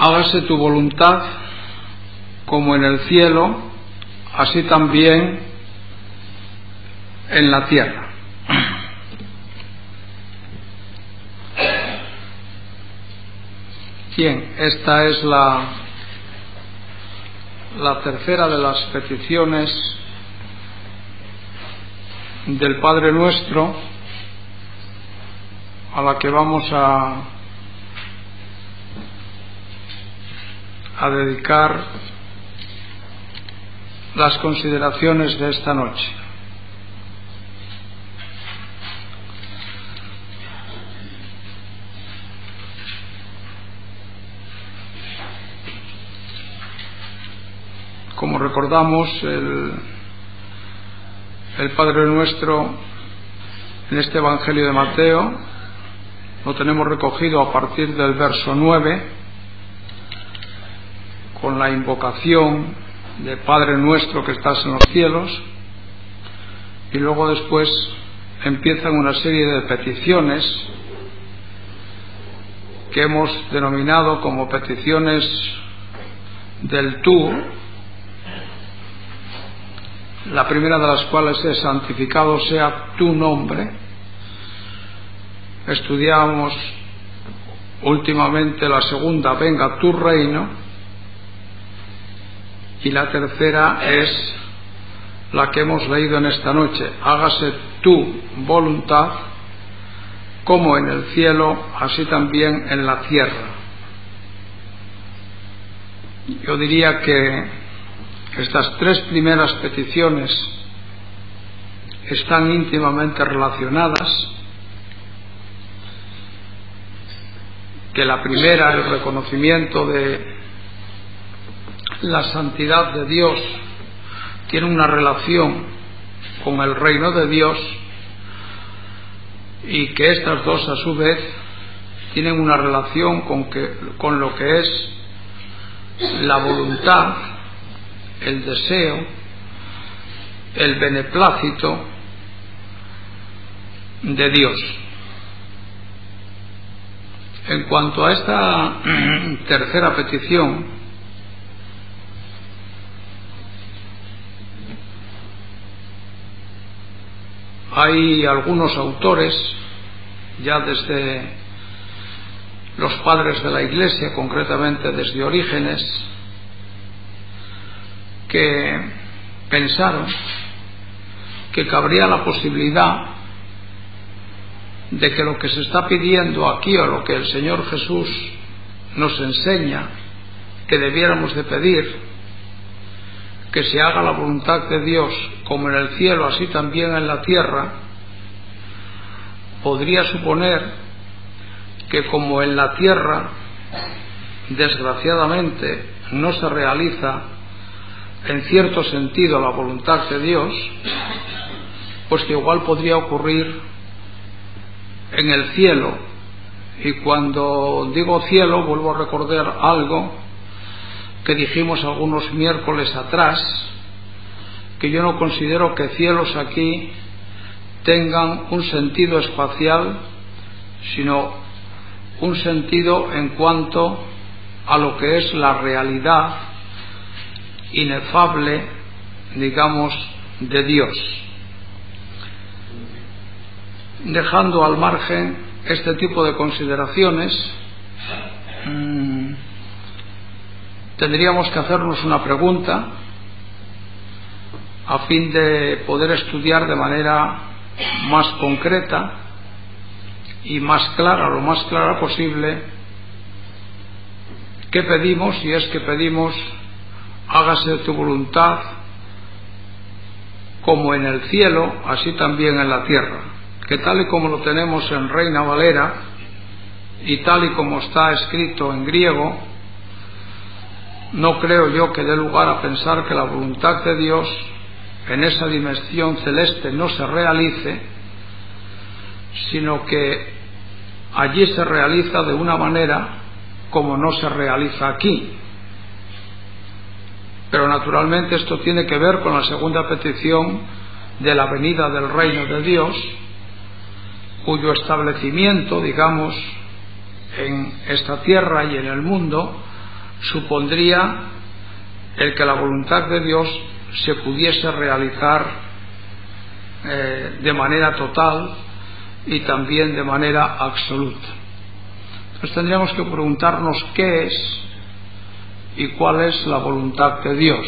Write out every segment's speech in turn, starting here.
hágase tu voluntad como en el cielo, así también en la tierra. Bien, esta es la tercera de las peticiones del Padre Nuestro, a la que vamos a dedicar las consideraciones de esta noche. Como recordamos, el Padre Nuestro en este Evangelio de Mateo lo tenemos recogido a partir del verso 9, con la invocación de Padre Nuestro que estás en los cielos, y luego después empiezan una serie de peticiones que hemos denominado como peticiones del tú. La primera de las cuales es: santificado sea tu nombre. Estudiamos últimamente la segunda: venga tu reino. Y la tercera es la que hemos leído en esta noche: hágase tu voluntad como en el cielo, así también en la tierra. Yo diría que estas tres primeras peticiones están íntimamente relacionadas, que la primera, el reconocimiento de la santidad de Dios, tiene una relación con el reino de Dios, y que estas dos a su vez tienen una relación con lo que es la voluntad, el deseo, el beneplácito de Dios. En cuanto a esta tercera petición, hay algunos autores, ya desde los padres de la Iglesia, concretamente desde Orígenes, que pensaron que cabría la posibilidad de que lo que se está pidiendo aquí, o lo que el Señor Jesús nos enseña que debiéramos de pedir, que se haga la voluntad de Dios como en el cielo, así también en la tierra, podría suponer que como en la tierra desgraciadamente no se realiza en cierto sentido la voluntad de Dios, pues que igual podría ocurrir en el cielo. Y cuando digo cielo, vuelvo a recordar algo que dijimos algunos miércoles atrás, que yo no considero que cielos aquí tengan un sentido espacial, sino un sentido en cuanto a lo que es la realidad inefable, digamos, de Dios. Dejando al margen este tipo de consideraciones, tendríamos que hacernos una pregunta a fin de poder estudiar de manera más concreta y más clara, lo más clara posible, qué pedimos. Si es que pedimos: hágase tu voluntad como en el cielo, así también en la tierra, que tal y como lo tenemos en Reina Valera y tal y como está escrito en griego, no creo yo que dé lugar a pensar que la voluntad de Dios en esa dimensión celeste no se realice, sino que allí se realiza de una manera como no se realiza aquí. Pero naturalmente esto tiene que ver con la segunda petición de la venida del reino de Dios, cuyo establecimiento, digamos, en esta tierra y en el mundo supondría el que la voluntad de Dios se pudiese realizar de manera total y también de manera absoluta. Entonces tendríamos que preguntarnos qué es y cuál es la voluntad de Dios.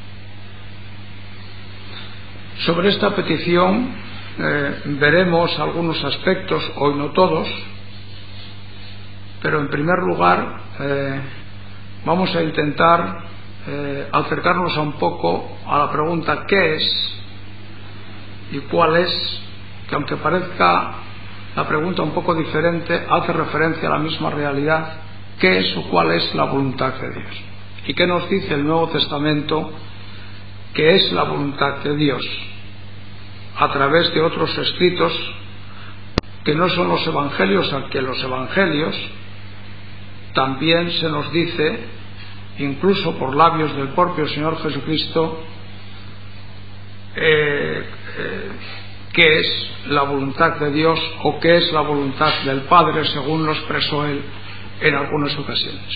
Sobre esta petición veremos algunos aspectos, hoy no todos, pero en primer lugar vamos a intentar acercarnos un poco a la pregunta ¿qué es? Y cuál es, que aunque parezca la pregunta un poco diferente, hace referencia a la misma realidad. ¿Qué es o cuál es la voluntad de Dios? ¿Y qué nos dice el Nuevo Testamento que es la voluntad de Dios? A través de otros escritos que no son los evangelios, aunque los evangelios también se nos dice, incluso por labios del propio Señor Jesucristo, qué es la voluntad de Dios o qué es la voluntad del Padre, según lo expresó Él en algunas ocasiones.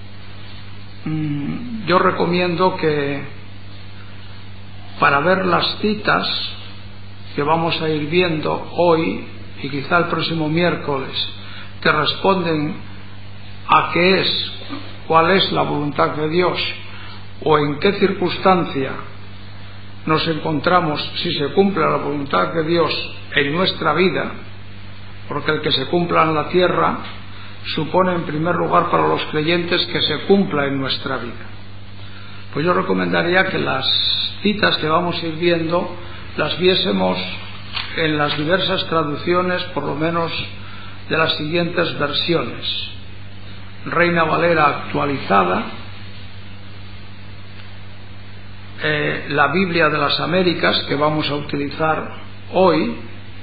Yo recomiendo que para ver las citas que vamos a ir viendo hoy y quizá el próximo miércoles, que responden a qué es, cuál es la voluntad de Dios o en qué circunstancia nos encontramos si se cumple la voluntad de Dios en nuestra vida, porque el que se cumpla en la tierra supone en primer lugar para los creyentes que se cumpla en nuestra vida. Pues yo recomendaría que las citas que vamos a ir viendo las viésemos en las diversas traducciones, por lo menos de las siguientes versiones: Reina Valera actualizada, la Biblia de las Américas que vamos a utilizar hoy,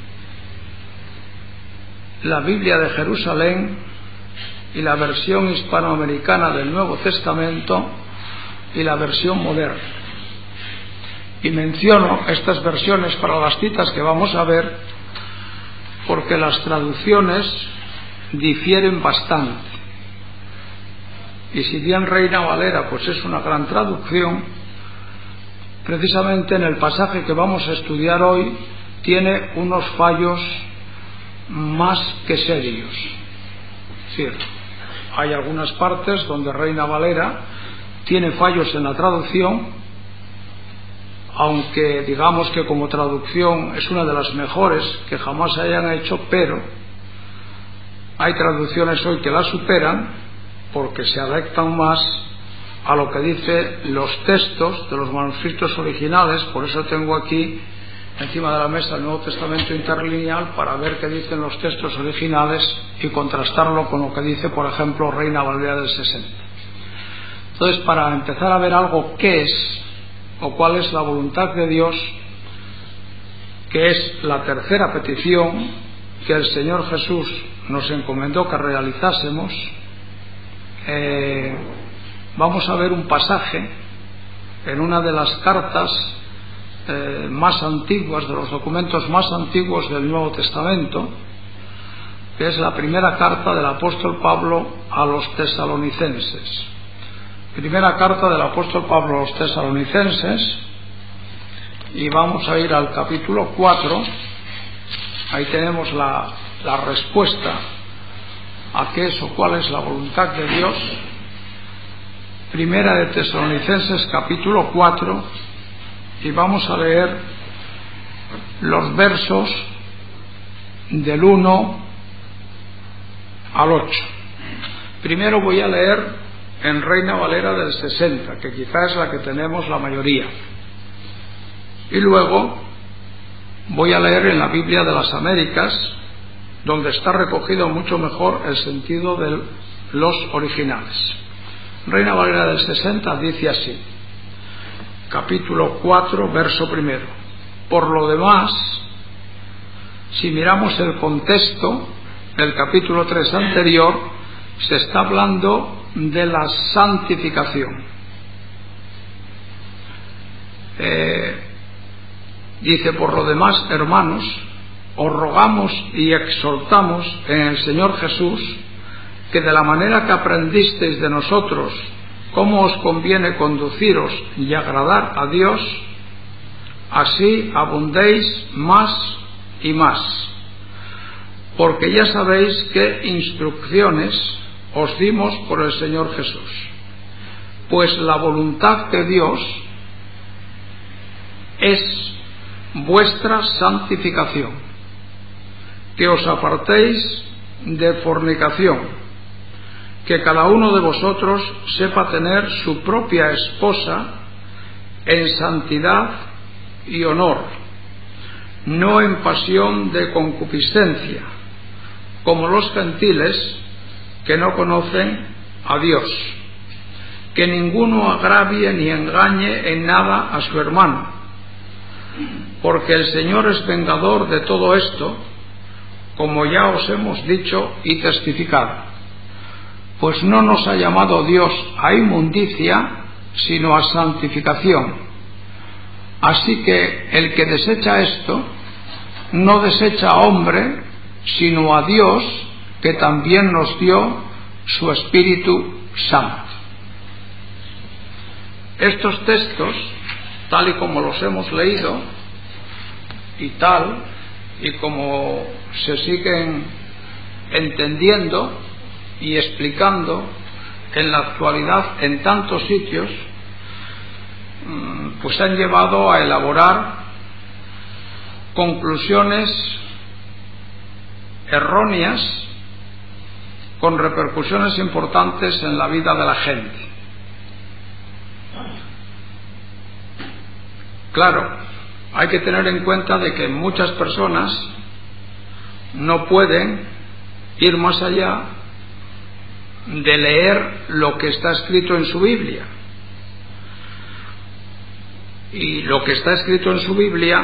la Biblia de Jerusalén y la versión hispanoamericana del Nuevo Testamento y la versión moderna. Y menciono estas versiones para las citas que vamos a ver porque las traducciones difieren bastante. Y si bien Reina Valera pues es una gran traducción, precisamente en el pasaje que vamos a estudiar hoy tiene unos fallos más que serios. Es decir, hay algunas partes donde Reina Valera tiene fallos en la traducción, aunque digamos que como traducción es una de las mejores que jamás se hayan hecho, pero hay traducciones hoy que la superan porque se adaptan más a lo que dicen los textos de los manuscritos originales. Por eso tengo aquí encima de la mesa el Nuevo Testamento interlineal para ver qué dicen los textos originales y contrastarlo con lo que dice, por ejemplo, Reina Valera del 60. Entonces, para empezar a ver algo qué es o cuál es la voluntad de Dios, que es la tercera petición que el Señor Jesús nos encomendó que realizásemos, vamos a ver un pasaje en una de las cartas más antiguas, de los documentos más antiguos del Nuevo Testamento, que es la primera carta del apóstol Pablo a los tesalonicenses. Primera carta del apóstol Pablo a los tesalonicenses, y vamos a ir al capítulo 4. Ahí tenemos la respuesta a qué es o cuál es la voluntad de Dios. Primera de Tesalonicenses capítulo 4, y vamos a leer los versos del 1 al 8. Primero voy a leer en Reina Valera del 60, que quizás es la que tenemos la mayoría, y luego voy a leer en la Biblia de las Américas, donde está recogido mucho mejor el sentido de los originales. Reina Valera del 60 dice así, capítulo 4, verso primero: por lo demás, si miramos el contexto del capítulo 3 anterior, se está hablando de la santificación. Dice: por lo demás, hermanos, os rogamos y exhortamos en el Señor Jesús que de la manera que aprendisteis de nosotros cómo os conviene conduciros y agradar a Dios, así abundéis más y más, porque ya sabéis qué instrucciones os dimos por el Señor Jesús. Pues la voluntad de Dios es vuestra santificación, que os apartéis de fornicación, que cada uno de vosotros sepa tener su propia esposa en santidad y honor, no en pasión de concupiscencia, como los gentiles que no conocen a Dios. Que ninguno agravie ni engañe en nada a su hermano, porque el Señor es vengador de todo esto, como ya os hemos dicho y testificado. Pues no nos ha llamado Dios a inmundicia, sino a santificación. Así que el que desecha esto, no desecha a hombre, sino a Dios, que también nos dio su Espíritu Santo. Estos textos, tal y como los hemos leído, y tal y como se siguen entendiendo y explicando en la actualidad en tantos sitios, pues han llevado a elaborar conclusiones erróneas con repercusiones importantes en la vida de la gente. Claro, hay que tener en cuenta de que muchas personas no pueden ir más allá de leer lo que está escrito en su Biblia. Y lo que está escrito en su Biblia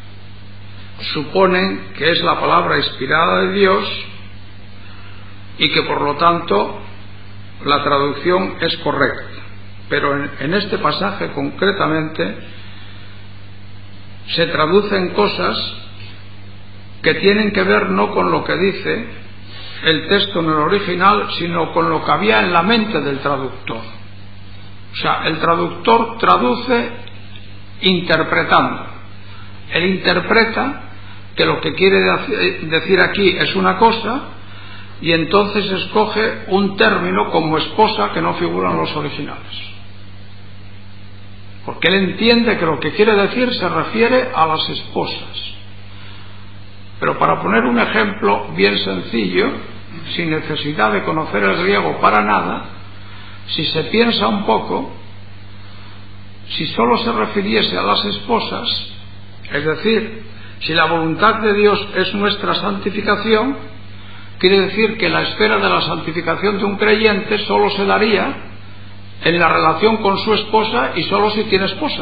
suponen que es la palabra inspirada de Dios y que por lo tanto la traducción es correcta. Pero en este pasaje concretamente se traducen cosas que tienen que ver no con lo que dice el texto en el original, sino con lo que había en la mente del traductor. O sea, el traductor traduce interpretando. Él interpreta que lo que quiere decir aquí es una cosa y entonces escoge un término como esposa que no figura en los originales. Porque él entiende que lo que quiere decir se refiere a las esposas. Pero para poner un ejemplo bien sencillo, sin necesidad de conocer el griego para nada, si se piensa un poco, si solo se refiriese a las esposas, es decir, si la voluntad de Dios es nuestra santificación, quiere decir que la esfera de la santificación de un creyente solo se daría en la relación con su esposa y solo si tiene esposa.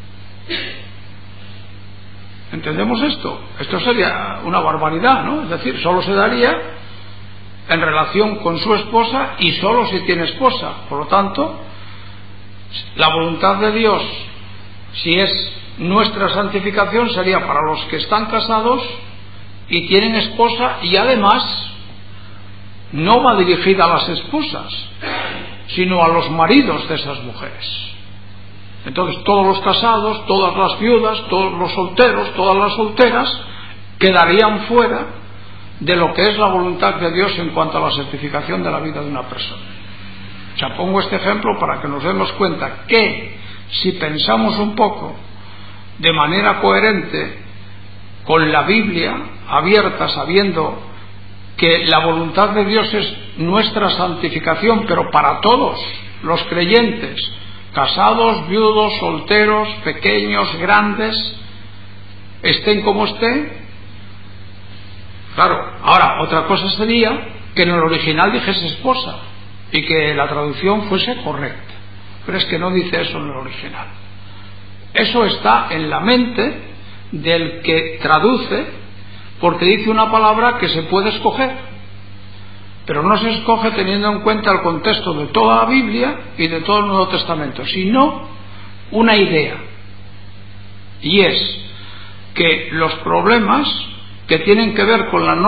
¿Entendemos esto? Esto sería una barbaridad, ¿no? Es decir, solo se daría en relación con su esposa y solo si tiene esposa. Por lo tanto, la voluntad de Dios, si es nuestra santificación, sería para los que están casados y tienen esposa, y además no va dirigida a las esposas, sino a los maridos de esas mujeres. Entonces todos los casados, todas las viudas, todos los solteros, todas las solteras quedarían fuera de lo que es la voluntad de Dios en cuanto a la santificación de la vida de una persona. O sea, pongo este ejemplo para que nos demos cuenta que si pensamos un poco de manera coherente con la Biblia abierta, sabiendo que la voluntad de Dios es nuestra santificación, pero para todos los creyentes, casados, viudos, solteros, pequeños, grandes, estén como estén. Claro, ahora otra cosa sería que en el original dijese esposa y que la traducción fuese correcta, pero es que no dice eso en el original. Eso está en la mente del que traduce, porque dice una palabra que se puede escoger, pero no se escoge teniendo en cuenta el contexto de toda la Biblia y de todo el Nuevo Testamento, sino una idea, y es que los problemas que tienen que ver con la no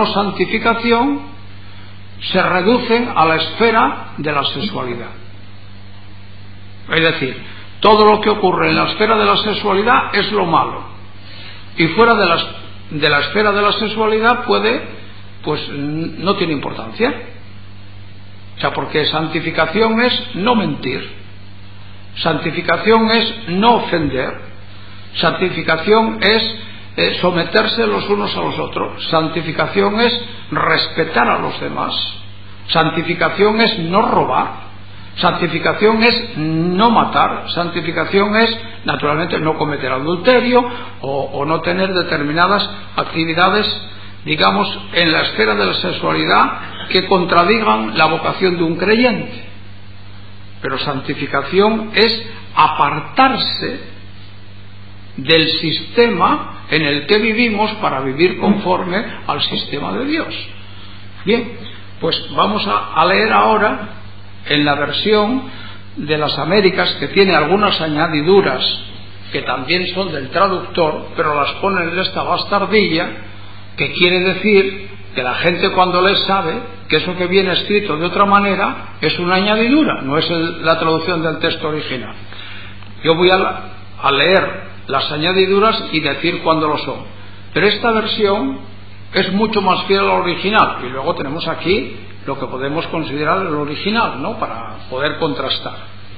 santificación se reducen a la esfera de la sexualidad. Es decir, todo lo que ocurre en la esfera de la sexualidad es lo malo, y fuera de la esfera de la sexualidad no tiene importancia. O sea, porque santificación es no mentir, santificación es no ofender, santificación es someterse los unos a los otros, santificación es respetar a los demás, santificación es no robar, santificación es no matar, santificación es, naturalmente, no cometer adulterio o no tener determinadas actividades, digamos, en la esfera de la sexualidad que contradigan la vocación de un creyente. Pero santificación es apartarse del sistema en el que vivimos para vivir conforme al sistema de Dios. Bien, pues vamos a leer ahora en la versión de las Américas, que tiene algunas añadiduras que también son del traductor, pero las pone en esta bastardilla, que quiere decir que la gente cuando lee sabe que eso que viene escrito de otra manera es una añadidura, no es la traducción del texto original. Yo voy a leer las añadiduras y decir cuándo lo son, pero esta versión es mucho más fiel al original, y luego tenemos aquí lo que podemos considerar el original, ¿no?, para poder contrastar.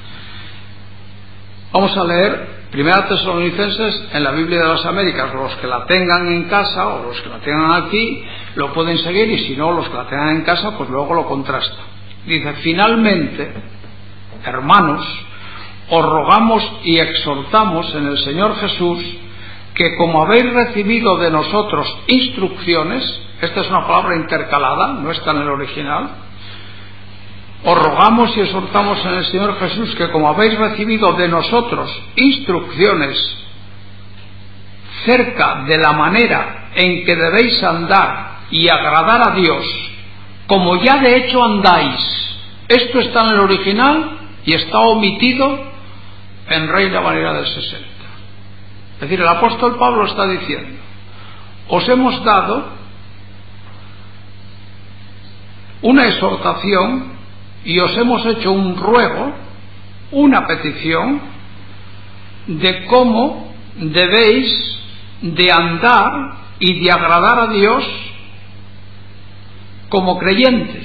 Vamos a leer Primera Tesalonicenses en la Biblia de las Américas. Los que la tengan en casa o los que la tengan aquí lo pueden seguir, y si no, los que la tengan en casa, pues luego lo contrastan. Dice: finalmente, hermanos, os rogamos y exhortamos en el Señor Jesús que, como habéis recibido de nosotros instrucciones, esta es una palabra intercalada, no está en el original, os rogamos y exhortamos en el Señor Jesús que, como habéis recibido de nosotros instrucciones cerca de la manera en que debéis andar y agradar a Dios, como ya de hecho andáis. Esto está en el original y está omitido en Reina Valera del 60. Es decir, el apóstol Pablo está diciendo: os hemos dado una exhortación y os hemos hecho un ruego, una petición de cómo debéis de andar y de agradar a Dios como creyentes,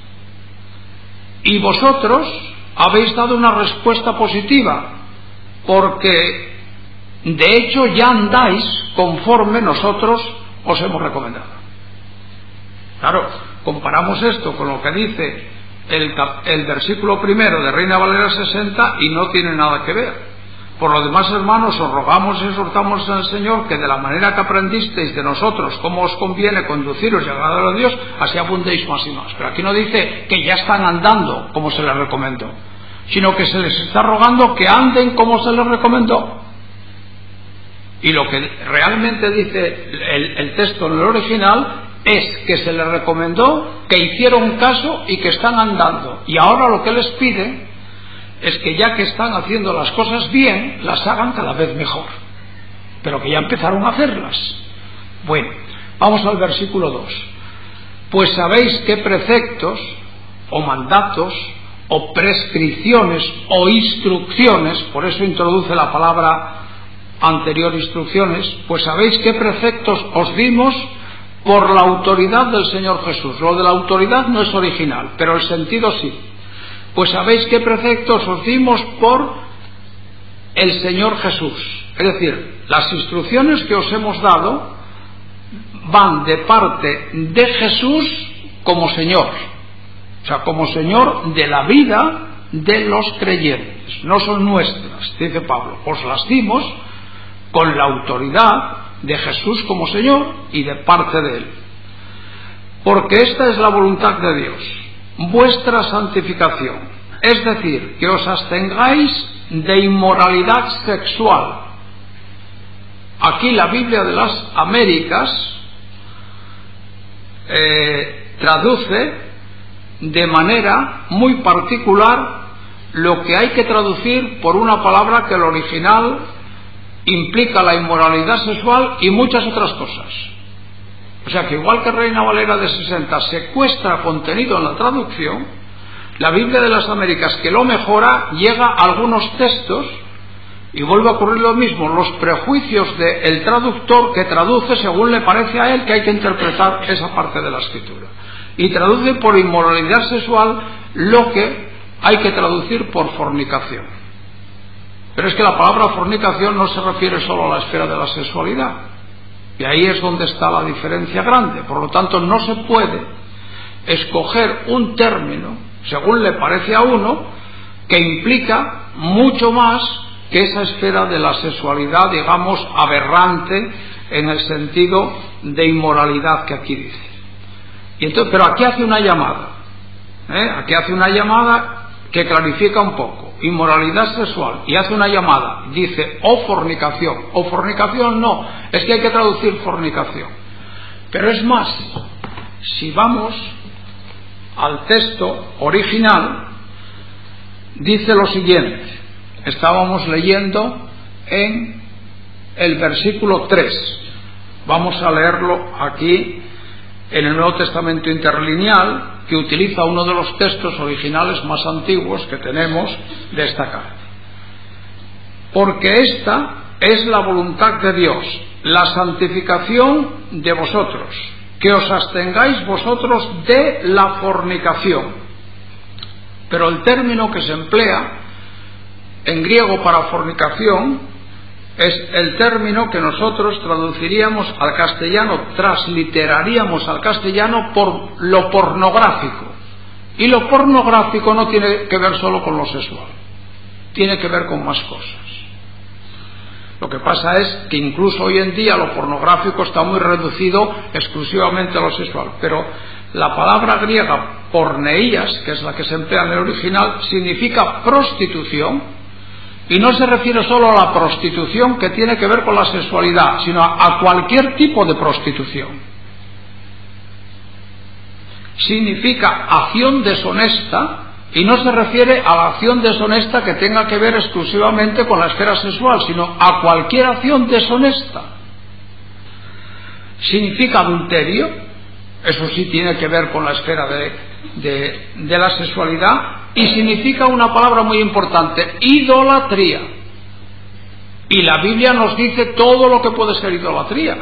y vosotros habéis dado una respuesta positiva, porque de hecho ya andáis conforme nosotros os hemos recomendado. Claro, comparamos esto con lo que dice el versículo primero de Reina Valera 60 y no tiene nada que ver. Por lo demás, hermanos, os rogamos y exhortamos en el Señor que de la manera que aprendisteis de nosotros cómo os conviene conduciros y agradar a Dios, así abundéis más y más. Pero aquí no dice que ya están andando como se les recomendó, sino que se les está rogando que anden como se les recomendó. Y lo que realmente dice el texto en el original es que se les recomendó, que hicieron caso y que están andando. Y ahora lo que les pide es que, ya que están haciendo las cosas bien, las hagan cada vez mejor, pero que ya empezaron a hacerlas. Bueno, vamos al versículo 2. Pues sabéis qué preceptos o mandatos o prescripciones o instrucciones, por eso introduce la palabra anterior, instrucciones, pues sabéis qué preceptos os dimos por la autoridad del Señor Jesús. Lo de la autoridad no es original, pero el sentido sí. Pues sabéis qué preceptos os dimos por el Señor Jesús. Es decir, las instrucciones que os hemos dado van de parte de Jesús como Señor, o sea, como Señor de la vida de los creyentes. No son nuestras, dice Pablo, os las dimos con la autoridad de Jesús como Señor y de parte de Él. Porque esta es la voluntad de Dios, vuestra santificación, es decir, que os abstengáis de inmoralidad sexual. Aquí la Biblia de las Américas traduce de manera muy particular lo que hay que traducir por una palabra que el original implica la inmoralidad sexual y muchas otras cosas. O sea que, igual que Reina Valera de 60 secuestra contenido en la traducción, la Biblia de las Américas, que lo mejora, llega a algunos textos y vuelve a ocurrir lo mismo, los prejuicios del traductor, que traduce según le parece a él que hay que interpretar esa parte de la escritura, y traduce por inmoralidad sexual lo que hay que traducir por fornicación. Pero es que la palabra fornicación no se refiere solo a la esfera de la sexualidad, y ahí es donde está la diferencia grande. Por lo tanto, no se puede escoger un término según le parece a uno, que implica mucho más que esa esfera de la sexualidad, digamos, aberrante en el sentido de inmoralidad que aquí dice. Y entonces, pero aquí hace una llamada, aquí hace una llamada que clarifica un poco, inmoralidad sexual, y hace una llamada, dice o fornicación no, es que hay que traducir fornicación. Pero es más, si vamos al texto original, dice lo siguiente. Estábamos leyendo en el versículo 3. Vamos a leerlo aquí en el Nuevo Testamento interlineal, que utiliza uno de los textos originales más antiguos que tenemos de esta carta. Porque esta es la voluntad de Dios, la santificación de vosotros, que os abstengáis vosotros de la fornicación. Pero el término que se emplea en griego para fornicación es el término que nosotros traduciríamos al castellano, transliteraríamos al castellano por lo pornográfico. Y lo pornográfico no tiene que ver solo con lo sexual, tiene que ver con más cosas. Lo que pasa es que incluso hoy en día lo pornográfico está muy reducido exclusivamente a lo sexual, pero la palabra griega porneías, que es la que se emplea en el original, significa prostitución, y no se refiere solo a la prostitución que tiene que ver con la sexualidad, sino a cualquier tipo de prostitución. Significa acción deshonesta, y no se refiere a la acción deshonesta que tenga que ver exclusivamente con la esfera sexual, sino a cualquier acción deshonesta. Significa adulterio, eso sí tiene que ver con la esfera de la sexualidad, y significa una palabra muy importante, idolatría. Y la Biblia nos dice todo lo que puede ser idolatría.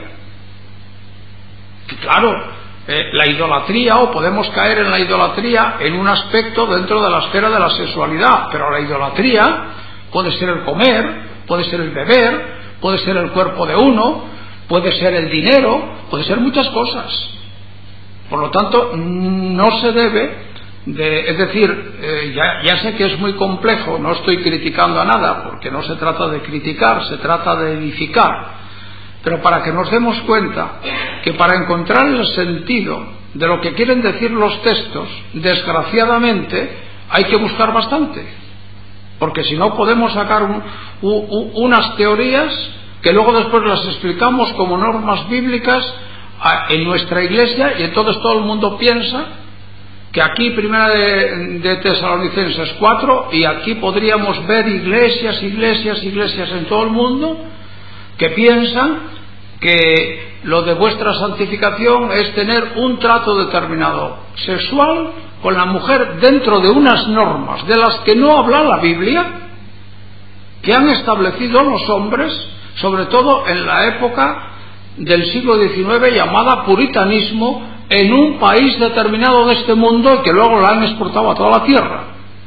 Y claro, la idolatría, o podemos caer en la idolatría en un aspecto dentro de la esfera de la sexualidad, pero la idolatría puede ser el comer, puede ser el beber, puede ser el cuerpo de uno, puede ser el dinero, puede ser muchas cosas. Por lo tanto, no se debe es decir, ya sé que es muy complejo, no estoy criticando a nada, porque no se trata de criticar, se trata de edificar. Pero para que nos demos cuenta que para encontrar el sentido de lo que quieren decir los textos, desgraciadamente hay que buscar bastante, porque si no podemos sacar unas teorías que luego después las explicamos como normas bíblicas en nuestra iglesia, y entonces todo el mundo piensa que aquí primera de Tesalonicenses 4, y aquí podríamos ver iglesias en todo el mundo que piensan que lo de vuestra santificación es tener un trato determinado sexual con la mujer dentro de unas normas de las que no habla la Biblia, que han establecido los hombres, sobre todo en la época del siglo XIX, llamada puritanismo, en un país determinado de este mundo, y que luego la han exportado a toda la tierra,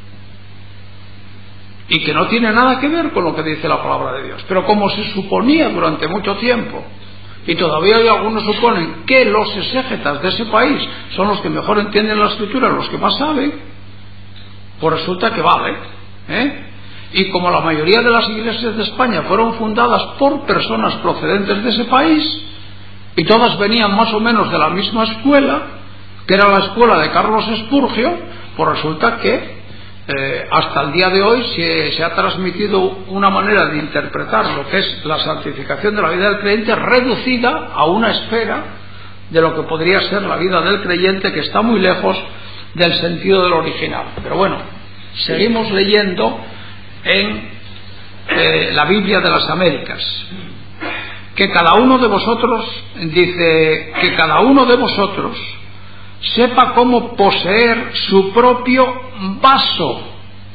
y que no tiene nada que ver con lo que dice la palabra de Dios. Pero como se suponía durante mucho tiempo, y todavía hay algunos suponen que los exégetas de ese país son los que mejor entienden la escritura, los que más saben, pues resulta que vale, y como la mayoría de las iglesias de España fueron fundadas por personas procedentes de ese país, y todas venían más o menos de la misma escuela, que era la escuela de Carlos Spurgeon, pues resulta que hasta el día de hoy se ha transmitido una manera de interpretar lo que es la santificación de la vida del creyente, reducida a una esfera de lo que podría ser la vida del creyente, que está muy lejos del sentido del original. Pero bueno, seguimos leyendo en la Biblia de las Américas, que cada uno de vosotros, dice, que cada uno de vosotros sepa cómo poseer su propio vaso.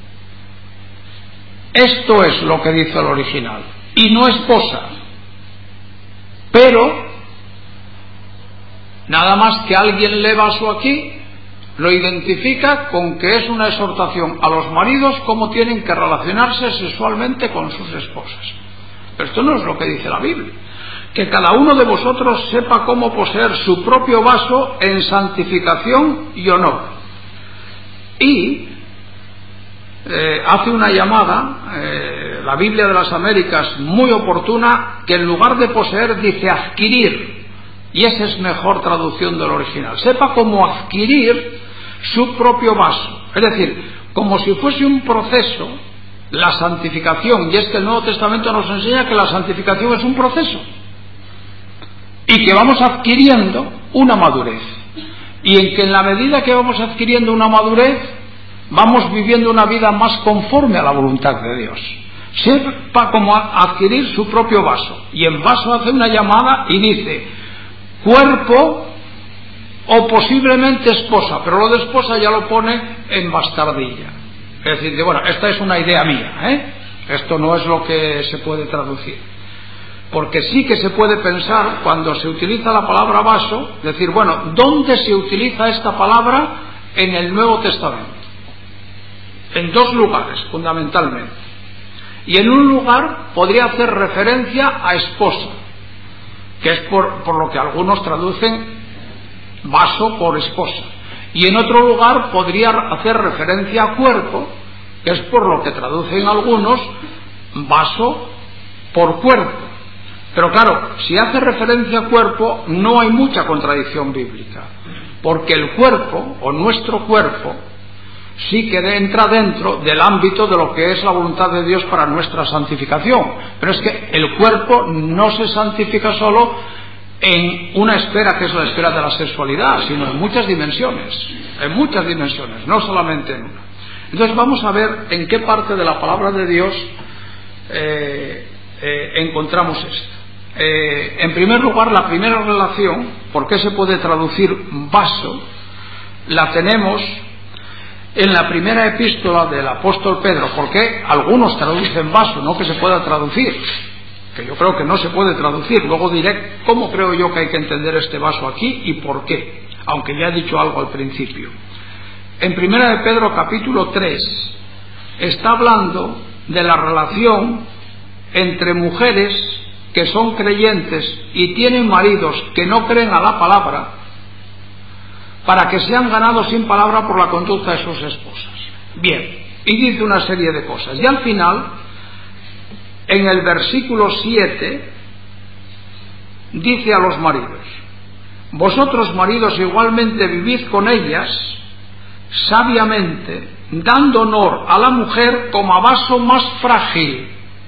Esto es lo que dice el original, y no esposa. Pero, nada más que alguien lee vaso aquí, lo identifica con que es una exhortación a los maridos cómo tienen que relacionarse sexualmente con sus esposas. Pero esto no es lo que dice la Biblia. Que cada uno de vosotros sepa cómo poseer su propio vaso en santificación y honor. Y hace una llamada, la Biblia de las Américas, muy oportuna, que en lugar de poseer dice adquirir, y esa es mejor traducción del original. Sepa cómo adquirir su propio vaso, es decir, como si fuese un proceso, la santificación, y es que el Nuevo Testamento nos enseña que la santificación es un proceso, y que vamos adquiriendo una madurez, y en que en la medida que vamos adquiriendo una madurez, vamos viviendo una vida más conforme a la voluntad de Dios. Sepa cómo adquirir su propio vaso, y en vaso hace una llamada y dice cuerpo o posiblemente esposa, pero lo de esposa ya lo pone en bastardilla, es decir, bueno, esta es una idea mía, esto no es lo que se puede traducir, porque sí que se puede pensar cuando se utiliza la palabra vaso, decir, bueno, ¿dónde se utiliza esta palabra en el Nuevo Testamento? En dos lugares, fundamentalmente. Y en un lugar podría hacer referencia a esposa, que es por lo que algunos traducen vaso por esposa. Y en otro lugar podría hacer referencia a cuerpo, que es por lo que traducen algunos vaso por cuerpo. Pero claro, si hace referencia a cuerpo, no hay mucha contradicción bíblica, porque el cuerpo, o nuestro cuerpo, sí que entra dentro del ámbito de lo que es la voluntad de Dios para nuestra santificación. Pero es que el cuerpo no se santifica solo en una esfera que es la esfera de la sexualidad, sino en muchas dimensiones, no solamente en una. Entonces vamos a ver en qué parte de la palabra de Dios encontramos esto. En primer lugar, la primera relación, ¿por qué se puede traducir vaso?, la tenemos en la primera epístola del apóstol Pedro. Porque algunos traducen vaso, no que se pueda traducir, que yo creo que no se puede traducir. Luego diré cómo creo yo que hay que entender este vaso aquí y por qué, aunque ya he dicho algo al principio. En primera de Pedro capítulo 3 está hablando de la relación entre mujeres que son creyentes y tienen maridos que no creen a la palabra, para que sean ganados sin palabra por la conducta de sus esposas. Bien, y dice una serie de cosas. Y al final, en el versículo 7, dice a los maridos: vosotros maridos igualmente vivid con ellas sabiamente, dando honor a la mujer como a vaso más frágil.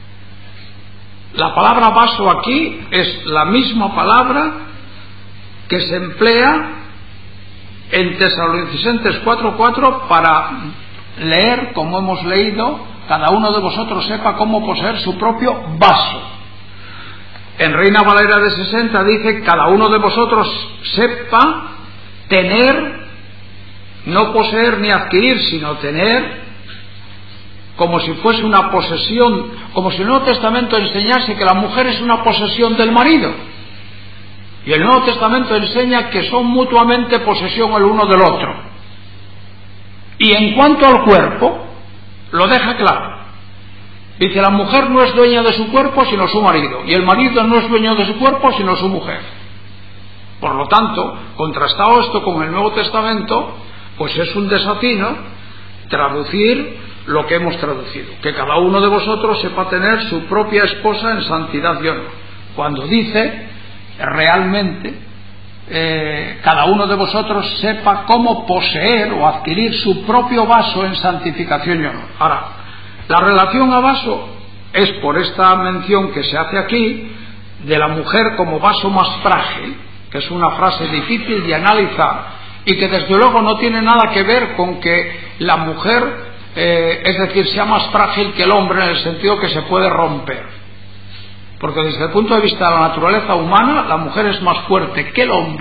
La palabra vaso aquí es la misma palabra que se emplea en Tesalonicenses 4:4 para leer, como hemos leído, cada uno de vosotros sepa cómo poseer su propio vaso. En Reina Valera de 60 dice: cada uno de vosotros sepa tener, no poseer ni adquirir, sino tener, como si fuese una posesión, como si el Nuevo Testamento enseñase que la mujer es una posesión del marido. Y el Nuevo Testamento enseña que son mutuamente posesión el uno del otro. Y en cuanto al cuerpo, lo deja claro. Dice: la mujer no es dueña de su cuerpo sino su marido, y el marido no es dueño de su cuerpo sino su mujer. Por lo tanto, contrastado esto con el Nuevo Testamento, pues es un desatino traducir lo que hemos traducido, que cada uno de vosotros sepa tener su propia esposa en santidad y honor, cuando dice realmente cada uno de vosotros sepa cómo poseer o adquirir su propio vaso en santificación y honor. Ahora, la relación a vaso es por esta mención que se hace aquí de la mujer como vaso más frágil, que es una frase difícil de analizar y que desde luego no tiene nada que ver con que la mujer es decir, sea más frágil que el hombre, en el sentido que se puede romper, porque desde el punto de vista de la naturaleza humana la mujer es más fuerte que el hombre,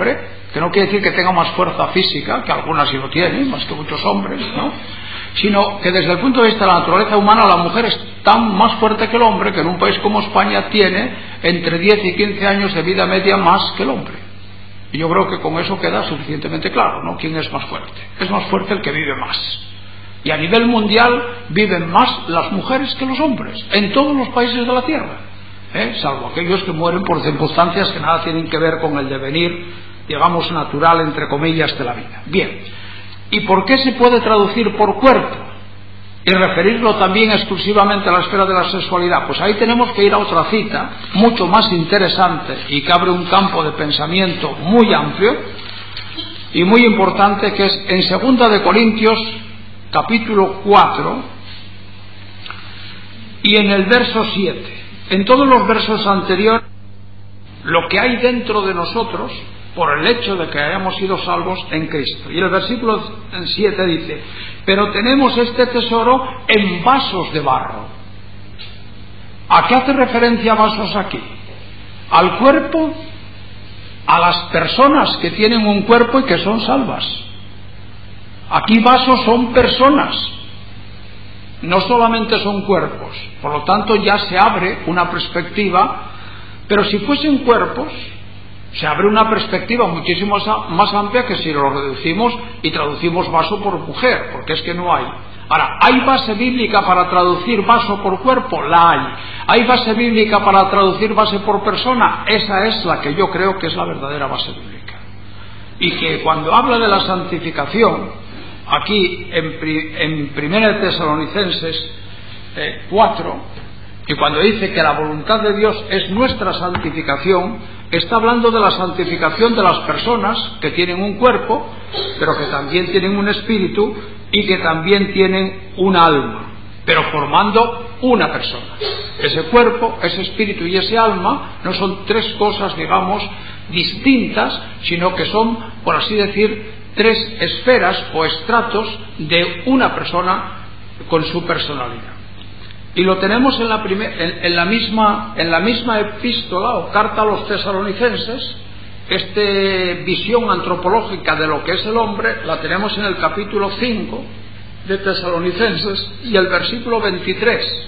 que no quiere decir que tenga más fuerza física, que algunas sí lo tienen, más que muchos hombres, ¿no? Sino que desde el punto de vista de la naturaleza humana la mujer es tan más fuerte que el hombre, que en un país como España tiene entre 10 y 15 años de vida media más que el hombre. Y yo creo que con eso queda suficientemente claro, ¿no? ¿Quién es más fuerte? Es más fuerte el que vive más. Y a nivel mundial viven más las mujeres que los hombres, en todos los países de la Tierra, salvo aquellos que mueren por circunstancias que nada tienen que ver con el devenir, digamos, natural, entre comillas, de la vida. Bien. ¿Y por qué se puede traducir por cuerpo y referirlo también exclusivamente a la esfera de la sexualidad? Pues ahí tenemos que ir a otra cita mucho más interesante y que abre un campo de pensamiento muy amplio y muy importante, que es en 2 de Corintios capítulo 4 y en el verso 7. En todos los versos anteriores, lo que hay dentro de nosotros por el hecho de que hayamos sido salvos en Cristo. Y el versículo 7 dice: pero tenemos este tesoro en vasos de barro. ¿A qué hace referencia vasos aquí? Al cuerpo, a las personas que tienen un cuerpo y que son salvas. Aquí vasos son personas, no solamente son cuerpos. Por lo tanto ya se abre una perspectiva, pero si fuesen cuerpos se abre una perspectiva muchísimo más amplia que si lo reducimos y traducimos vaso por mujer, porque es que no hay. Ahora, ¿hay base bíblica para traducir vaso por cuerpo? La hay. ¿Hay base bíblica para traducir base por persona? Esa es la que yo creo que es la verdadera base bíblica. Y que cuando habla de la santificación, aquí en 1 Tesalonicenses 4, y cuando dice que la voluntad de Dios es nuestra santificación, está hablando de la santificación de las personas que tienen un cuerpo, pero que también tienen un espíritu y que también tienen un alma, pero formando una persona. Ese cuerpo, ese espíritu y ese alma no son tres cosas, digamos, distintas, sino que son, por así decir, tres esferas o estratos de una persona con su personalidad. Y lo tenemos en la misma epístola o carta a los tesalonicenses. Esta visión antropológica de lo que es el hombre la tenemos en el capítulo 5 de Tesalonicenses y el versículo 23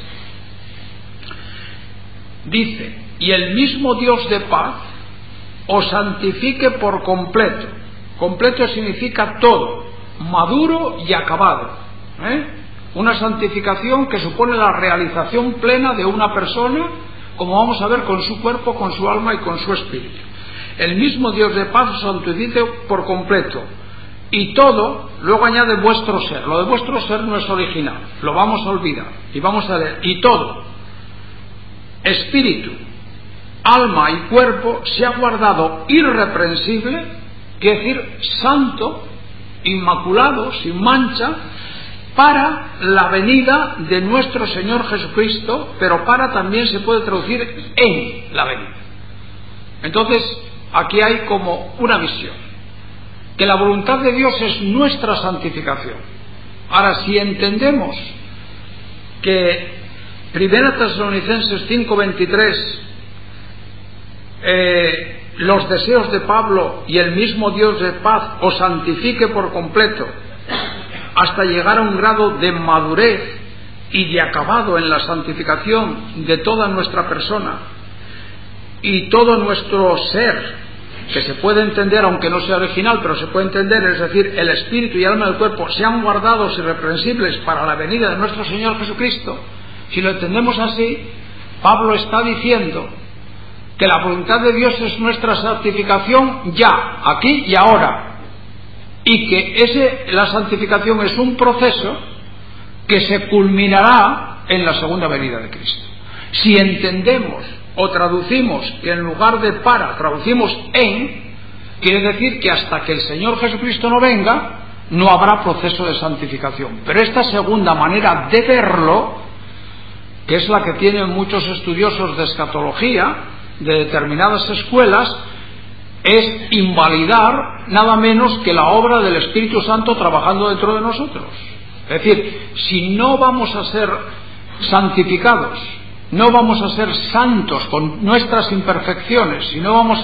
dice: y el mismo Dios de paz os santifique por completo. Completo significa todo, maduro y acabado, una santificación que supone la realización plena de una persona, como vamos a ver, con su cuerpo, con su alma y con su espíritu. El mismo Dios de paz os santifique por completo. Y todo, luego añade vuestro ser. Lo de vuestro ser no es original, lo vamos a olvidar. Y vamos a leer: y todo, espíritu, alma y cuerpo, se ha guardado irreprensible, quiere decir santo, inmaculado, sin mancha, para la venida de nuestro Señor Jesucristo, pero para también se puede traducir en la venida. Entonces, aquí hay como una visión, que la voluntad de Dios es nuestra santificación. Ahora, si entendemos que 1 Tesalonicenses 5:23, los deseos de Pablo y el mismo Dios de paz os santifique por completo, hasta llegar a un grado de madurez y de acabado en la santificación de toda nuestra persona y todo nuestro ser, que se puede entender, aunque no sea original, pero se puede entender, es decir, el espíritu y alma del cuerpo sean guardados irreprensibles para la venida de nuestro Señor Jesucristo. Si lo entendemos así, Pablo está diciendo que la voluntad de Dios es nuestra santificación ya, aquí y ahora, y que la santificación es un proceso que se culminará en la segunda venida de Cristo. Si entendemos o traducimos que en lugar de para, traducimos en, quiere decir que hasta que el Señor Jesucristo no venga, no habrá proceso de santificación. Pero esta segunda manera de verlo, que es la que tienen muchos estudiosos de escatología, de determinadas escuelas, es invalidar nada menos que la obra del Espíritu Santo trabajando dentro de nosotros. Es decir, si no vamos a ser santificados no vamos a ser santos con nuestras imperfecciones, si no vamos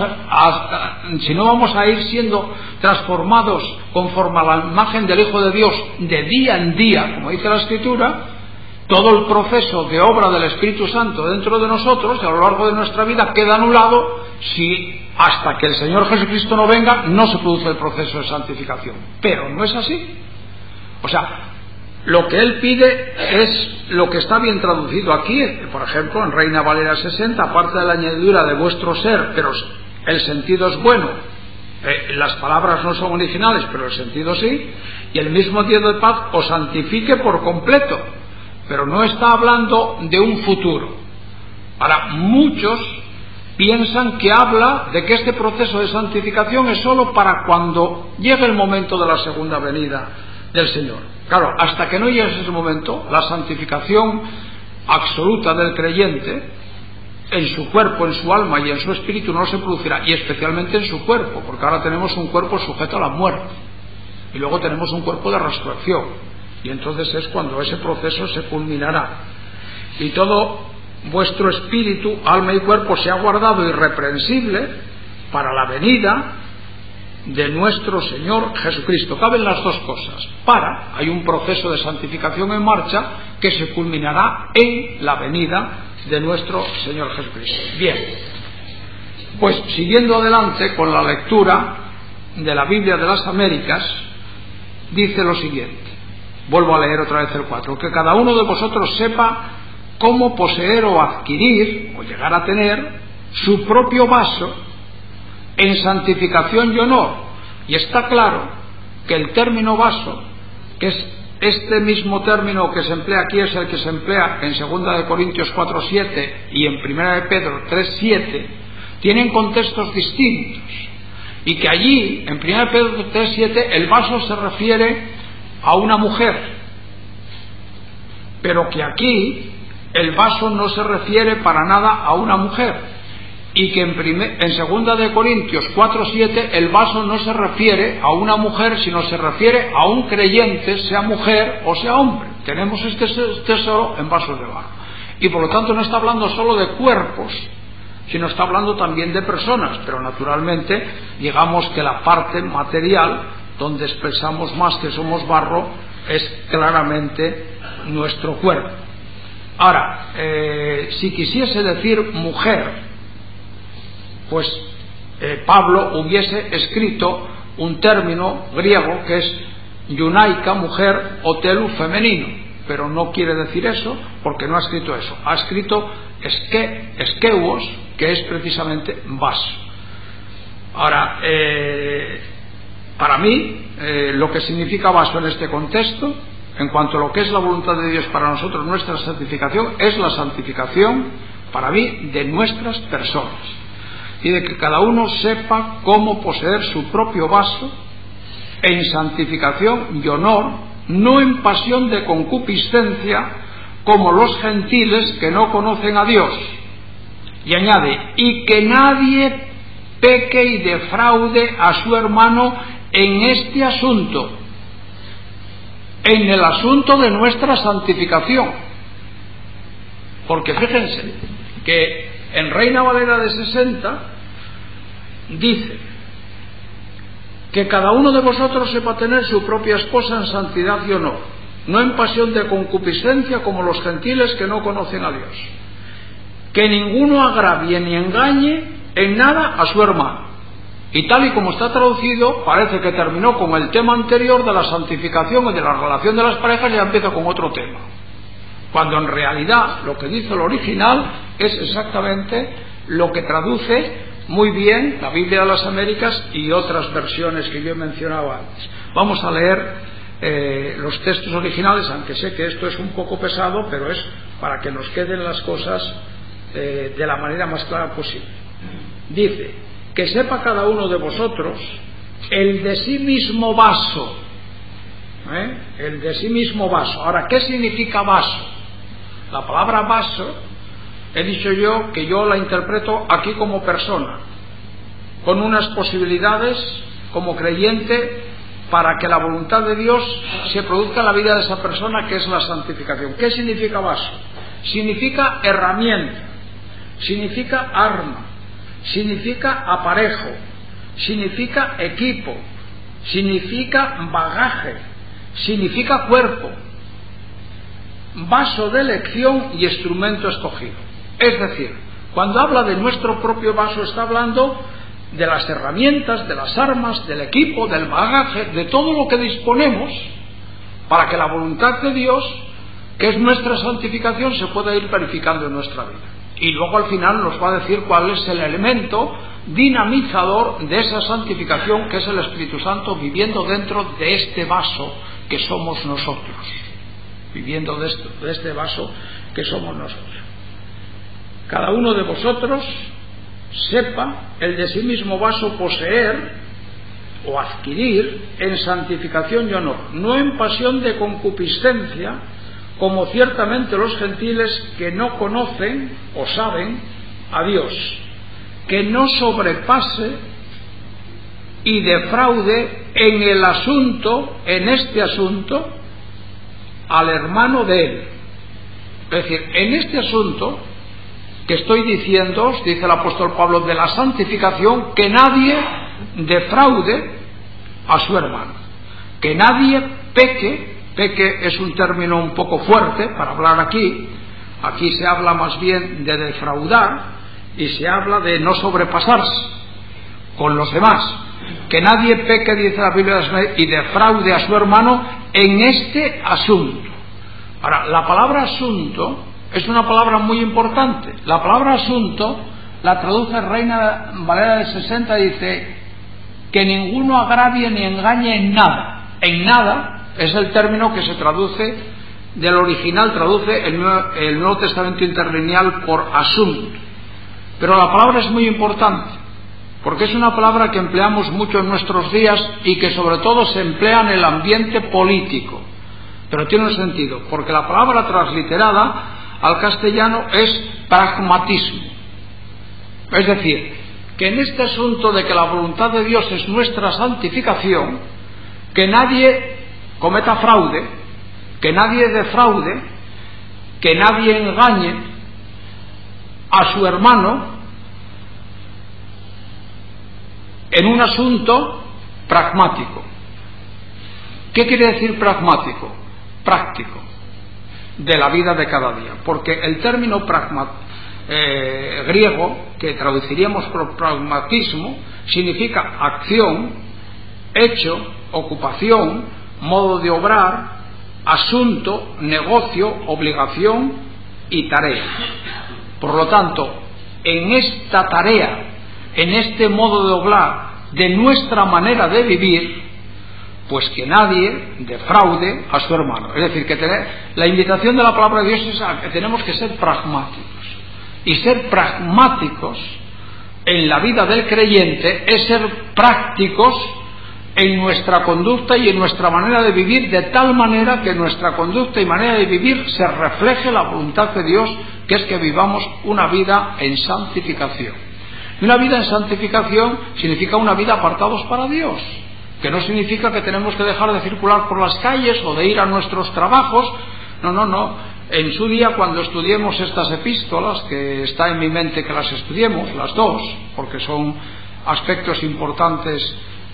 a ir siendo transformados conforme a la imagen del Hijo de Dios de día en día, como dice la Escritura, todo el proceso de obra del Espíritu Santo dentro de nosotros y a lo largo de nuestra vida queda anulado si hasta que el Señor Jesucristo no venga no se produce el proceso de santificación. Pero no es así. O sea, lo que él pide es lo que está bien traducido aquí, por ejemplo, en Reina Valera 60, aparte de la añadidura de vuestro ser, pero el sentido es bueno, las palabras no son originales, pero el sentido sí, y el mismo Dios de paz os santifique por completo, pero no está hablando de un futuro. Ahora, muchos piensan que habla de que este proceso de santificación es solo para cuando llegue el momento de la segunda venida del Señor. Claro, hasta que no llegue ese momento, la santificación absoluta del creyente en su cuerpo, en su alma y en su espíritu no se producirá, y especialmente en su cuerpo, porque ahora tenemos un cuerpo sujeto a la muerte y luego tenemos un cuerpo de resurrección, y entonces es cuando ese proceso se culminará. Y todo vuestro espíritu, alma y cuerpo sea guardado irreprensible para la venida de nuestro Señor Jesucristo. Caben las dos cosas. Hay un proceso de santificación en marcha que se culminará en la venida de nuestro Señor Jesucristo. Bien, pues siguiendo adelante con la lectura de la Biblia de las Américas, dice lo siguiente. Vuelvo a leer otra vez el 4. Que cada uno de vosotros sepa cómo poseer o adquirir o llegar a tener su propio vaso en santificación y honor. Y está claro que el término vaso, que es este mismo término que se emplea aquí, es el que se emplea en 2 Corintios 4:7 y en 1 Pedro 3:7, tienen contextos distintos, y que allí en 1 Pedro 3:7 el vaso se refiere a una mujer, pero que aquí el vaso no se refiere para nada a una mujer, y que en 2 Corintios 4:7 el vaso no se refiere a una mujer, sino se refiere a un creyente, sea mujer o sea hombre. Tenemos este tesoro en vasos de barro, y por lo tanto no está hablando solo de cuerpos, sino está hablando también de personas, pero naturalmente digamos que la parte material donde expresamos más que somos barro es claramente nuestro cuerpo. Ahora, si quisiese decir mujer, pues Pablo hubiese escrito un término griego que es yunaika, mujer, o telu, femenino, pero no quiere decir eso porque no ha escrito eso. Ha escrito skeuos, que es precisamente vaso. Ahora, para mí, lo que significa vaso en este contexto, en cuanto a lo que es la voluntad de Dios para nosotros, nuestra santificación, es la santificación, para mí, de nuestras personas. Y de que cada uno sepa cómo poseer su propio vaso en santificación y honor, no en pasión de concupiscencia como los gentiles que no conocen a Dios. Y añade, y que nadie peque y defraude a su hermano en este asunto, en el asunto de nuestra santificación. Porque fíjense que en Reina Valera de 60 dice que cada uno de vosotros sepa tener su propia esposa en santidad y honor, no en pasión de concupiscencia como los gentiles que no conocen a Dios, que ninguno agravie ni engañe en nada a su hermano. Y tal y como está traducido, parece que terminó con el tema anterior de la santificación y de la relación de las parejas, y ya empieza con otro tema, cuando en realidad lo que dice el original es exactamente lo que traduce muy bien la Biblia de las Américas y otras versiones que yo mencionaba antes. Vamos a leer los textos originales, aunque sé que esto es un poco pesado, pero es para que nos queden las cosas de la manera más clara posible. Dice, que sepa cada uno de vosotros el de sí mismo vaso, el de sí mismo vaso. Ahora, ¿qué significa vaso? La palabra vaso, he dicho yo que yo la interpreto aquí como persona, con unas posibilidades como creyente para que la voluntad de Dios se produzca en la vida de esa persona, que es la santificación. ¿Qué significa vaso? significa herramienta, significa arma, significa aparejo, significa equipo, significa bagaje, significa cuerpo, vaso de elección y instrumento escogido. Es decir, cuando habla de nuestro propio vaso está hablando de las herramientas, de las armas, del equipo, del bagaje, de todo lo que disponemos para que la voluntad de Dios, que es nuestra santificación, se pueda ir verificando en nuestra vida. Y luego al final nos va a decir cuál es el elemento dinamizador de esa santificación, que es el Espíritu Santo viviendo dentro de este vaso que somos nosotros, viviendo de este vaso que somos nosotros. Cada uno de vosotros sepa el de sí mismo vaso poseer o adquirir en santificación y honor, no en pasión de concupiscencia, como ciertamente los gentiles que no conocen o saben a Dios, que no sobrepase y defraude en este asunto, al hermano de él. Es decir, en este asunto que estoy diciendo, dice el apóstol Pablo, de la santificación, que nadie defraude a su hermano, que nadie peque. Peque es un término un poco fuerte para hablar aquí se habla más bien de defraudar y se habla de no sobrepasarse con los demás, que nadie peque, dice la Biblia, y defraude a su hermano en este asunto. Ahora, la palabra asunto es una palabra muy importante. La palabra asunto la traduce Reina Valera de 60, dice que ninguno agravie ni engañe en nada. En nada es el término que se traduce del original, traduce el Nuevo Testamento interlineal por asunto. Pero la palabra es muy importante, porque es una palabra que empleamos mucho en nuestros días y que sobre todo se emplea en el ambiente político. Pero tiene un sentido, porque la palabra transliterada al castellano es pragmatismo. Es decir, que en este asunto de que la voluntad de Dios es nuestra santificación, que nadie cometa fraude, que nadie defraude, que nadie engañe a su hermano en un asunto pragmático. ¿Qué quiere decir pragmático? Práctico, de la vida de cada día, porque el término griego, que traduciríamos por pragmatismo, significa acción, hecho, ocupación, modo de obrar, asunto, negocio, obligación y tarea. Por lo tanto, en esta tarea, en este modo de obrar de nuestra manera de vivir, pues que nadie defraude a su hermano. Es decir, que la invitación de la palabra de Dios es a que tenemos que ser pragmáticos. Y ser pragmáticos en la vida del creyente es ser prácticos en nuestra conducta y en nuestra manera de vivir, de tal manera que nuestra conducta y manera de vivir se refleje la voluntad de Dios, que es que vivamos una vida en santificación. Y una vida en santificación significa una vida apartados para Dios, que no significa que tenemos que dejar de circular por las calles o de ir a nuestros trabajos. No. En su día, cuando estudiemos estas epístolas, que está en mi mente que las estudiemos, las dos, porque son aspectos importantes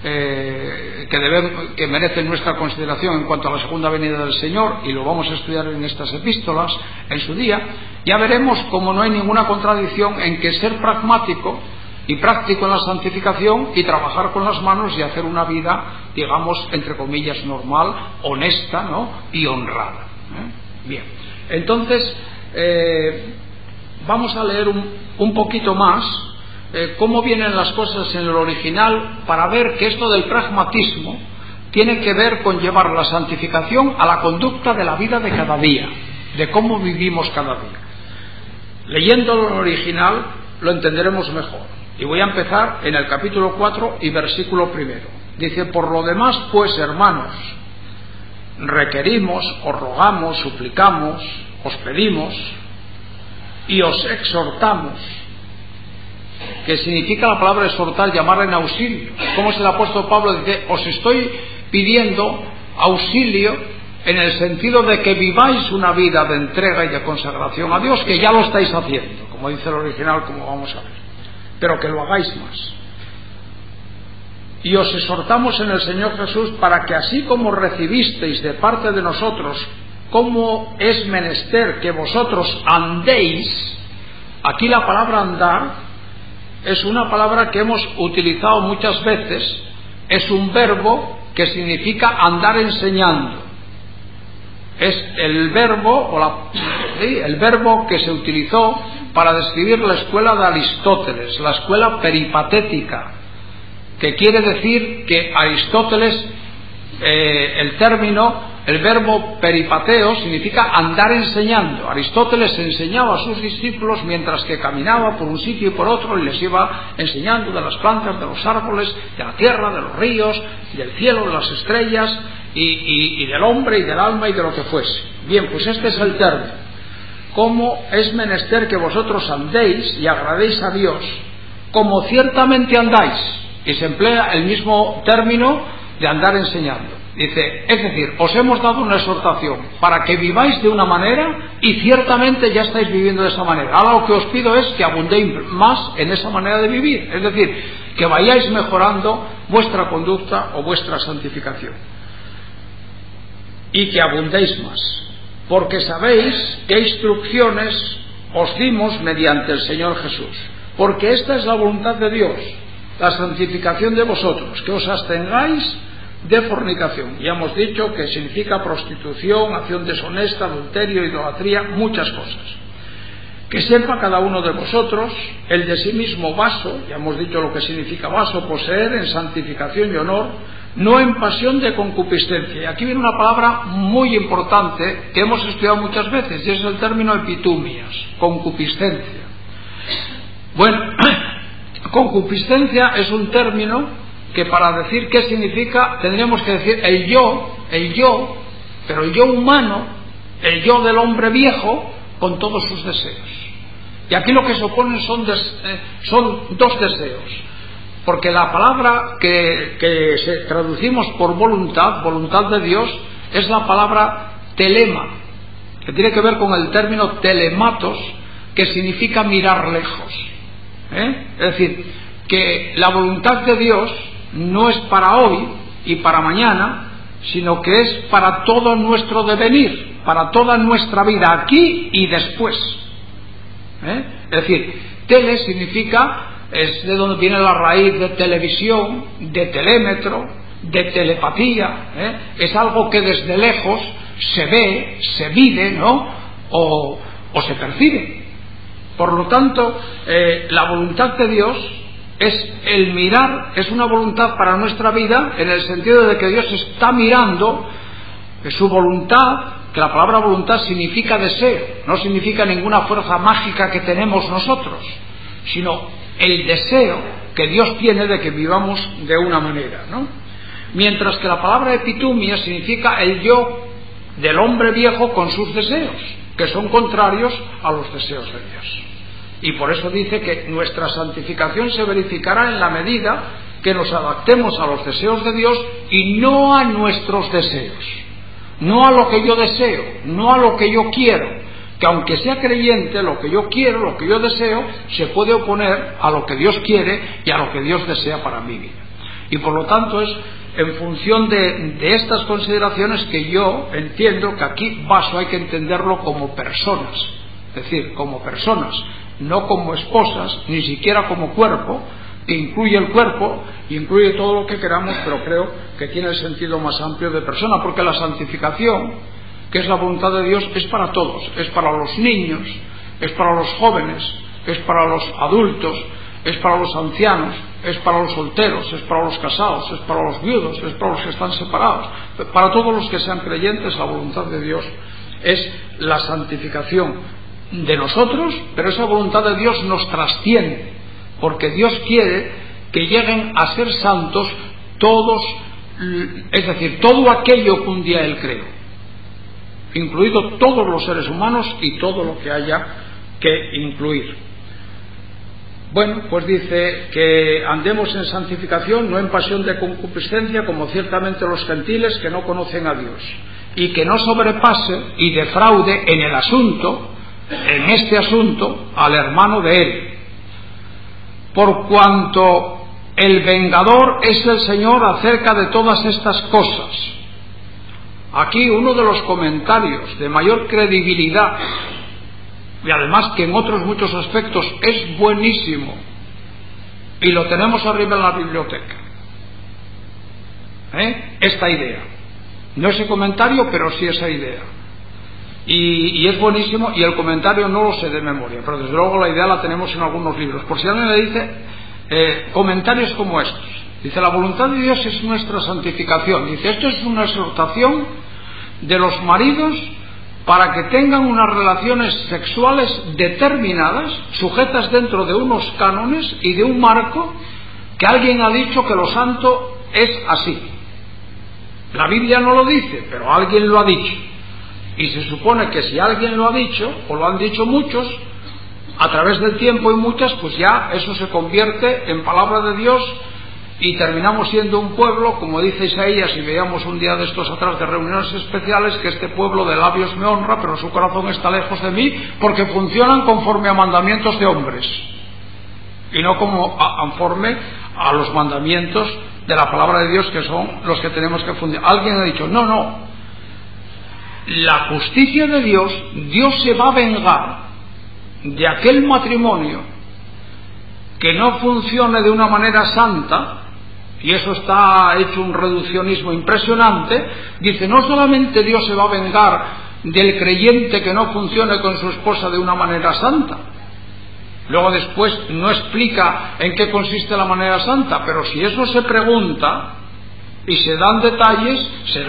que merecen nuestra consideración en cuanto a la segunda venida del Señor, y lo vamos a estudiar en estas epístolas en su día, ya veremos cómo no hay ninguna contradicción en que ser pragmático y práctico en la santificación y trabajar con las manos y hacer una vida, digamos, entre comillas, normal, honesta, ¿no?, y honrada. Bien, entonces vamos a leer un poquito más cómo vienen las cosas en el original, para ver que esto del pragmatismo tiene que ver con llevar la santificación a la conducta de la vida de cada día, de cómo vivimos cada día. Leyéndolo en el original lo entenderemos mejor. Y voy a empezar en el capítulo 4 y versículo 1. Dice: por lo demás, pues, hermanos, requerimos, os rogamos, suplicamos, os pedimos y os exhortamos, que significa la palabra exhortar, llamar en auxilio. Como es el apóstol Pablo, dice: os estoy pidiendo auxilio en el sentido de que viváis una vida de entrega y de consagración a Dios, que ya lo estáis haciendo, como dice el original, como vamos a ver, pero que lo hagáis más. Y os exhortamos en el Señor Jesús para que así como recibisteis de parte de nosotros cómo es menester que vosotros andéis. Aquí la palabra andar es una palabra que hemos utilizado muchas veces, es un verbo que significa andar enseñando. Es el verbo, el verbo que se utilizó para describir la escuela de Aristóteles, la escuela peripatética, que quiere decir que Aristóteles, el verbo peripateo significa andar enseñando. Aristóteles enseñaba a sus discípulos mientras que caminaba por un sitio y por otro y les iba enseñando de las plantas, de los árboles, de la tierra, de los ríos, del cielo, de las estrellas y del hombre y del alma y de lo que fuese. Bien, pues este es el término. ¿Cómo es menester que vosotros andéis y agradéis a Dios como ciertamente andáis? Y se emplea el mismo término de andar enseñando. Dice, es decir, os hemos dado una exhortación para que viváis de una manera y ciertamente ya estáis viviendo de esa manera. Ahora lo que os pido es que abundéis más en esa manera de vivir, es decir, que vayáis mejorando vuestra conducta o vuestra santificación y que abundéis más, porque sabéis qué instrucciones os dimos mediante el Señor Jesús, porque esta es la voluntad de Dios, la santificación de vosotros, que os abstengáis de fornicación. Ya hemos dicho que significa prostitución, acción deshonesta, adulterio, idolatría, muchas cosas. Que sepa cada uno de vosotros el de sí mismo vaso, ya hemos dicho lo que significa vaso, poseer en santificación y honor, no en pasión de concupiscencia. Y aquí viene una palabra muy importante que hemos estudiado muchas veces, y es el término epitumias, concupiscencia. Bueno, concupiscencia es un término que para decir qué significa tendríamos que decir el yo, pero el yo humano, el yo del hombre viejo con todos sus deseos. Y aquí lo que se oponen son dos deseos, porque la palabra que traducimos por voluntad de Dios, es la palabra telema, que tiene que ver con el término telematos, que significa mirar lejos. Es decir, que la voluntad de Dios no es para hoy y para mañana, sino que es para todo nuestro devenir, para toda nuestra vida, aquí y después. Es decir, tele significa, es de donde viene la raíz de televisión, de telémetro, de telepatía, es algo que desde lejos se ve, se vive, ¿no? O se percibe. Por lo tanto, la voluntad de Dios es el mirar, es una voluntad para nuestra vida, en el sentido de que Dios está mirando su voluntad, que la palabra voluntad significa deseo, no significa ninguna fuerza mágica que tenemos nosotros, sino el deseo que Dios tiene de que vivamos de una manera, ¿no? Mientras que la palabra epitumia significa el yo del hombre viejo con sus deseos, que son contrarios a los deseos de Dios. Y por eso dice que nuestra santificación se verificará en la medida que nos adaptemos a los deseos de Dios y no a nuestros deseos, no a lo que yo deseo, no a lo que yo quiero, que aunque sea creyente, lo que yo quiero, lo que yo deseo, se puede oponer a lo que Dios quiere y a lo que Dios desea para mi vida. Y por lo tanto es en función de estas consideraciones que yo entiendo que aquí vaso hay que entenderlo como personas, es decir, como personas, no como esposas, ni siquiera como cuerpo, que incluye el cuerpo y incluye todo lo que queramos, pero creo que tiene el sentido más amplio de persona, porque la santificación, que es la voluntad de Dios, es para todos, es para los niños, es para los jóvenes, es para los adultos, es para los ancianos, es para los solteros, es para los casados, es para los viudos, es para los que están separados, para todos los que sean creyentes. La voluntad de Dios es la santificación de nosotros, pero esa voluntad de Dios nos trasciende, porque Dios quiere que lleguen a ser santos todos, es decir, todo aquello que un día Él creó, incluido todos los seres humanos y todo lo que haya que incluir. Bueno, pues dice que andemos en santificación, no en pasión de concupiscencia, como ciertamente los gentiles que no conocen a Dios. y que no sobrepase y defraude en el asunto, en este asunto, al hermano de él. Por cuanto el vengador es el Señor acerca de todas estas cosas. Aquí uno de los comentarios de mayor credibilidad, y además que en otros muchos aspectos es buenísimo, y lo tenemos arriba en la biblioteca, esta idea, no ese comentario, pero sí esa idea, y es buenísimo, y el comentario no lo sé de memoria, pero desde luego la idea la tenemos en algunos libros. Por si alguien le dice comentarios como estos, dice: la voluntad de Dios es nuestra santificación. Dice: esto es una exhortación de los maridos para que tengan unas relaciones sexuales determinadas, sujetas dentro de unos cánones y de un marco que alguien ha dicho que lo santo es así. La Biblia no lo dice, pero alguien lo ha dicho. Y se supone que si alguien lo ha dicho, o lo han dicho muchos, a través del tiempo y muchas, pues ya eso se convierte en palabra de Dios y terminamos siendo un pueblo, como dice Isaías, y veíamos un día de estos atrás de reuniones especiales, que este pueblo de labios me honra, pero su corazón está lejos de mí, porque funcionan conforme a mandamientos de hombres y no conforme a los mandamientos de la palabra de Dios, que son los que tenemos que funcionar. Alguien ha dicho: no, la justicia de Dios, Dios se va a vengar de aquel matrimonio que no funcione de una manera santa, y eso está hecho un reduccionismo impresionante. Dice: no solamente Dios se va a vengar del creyente que no funcione con su esposa de una manera santa, luego después no explica en qué consiste la manera santa, pero si eso se pregunta y se dan detalles,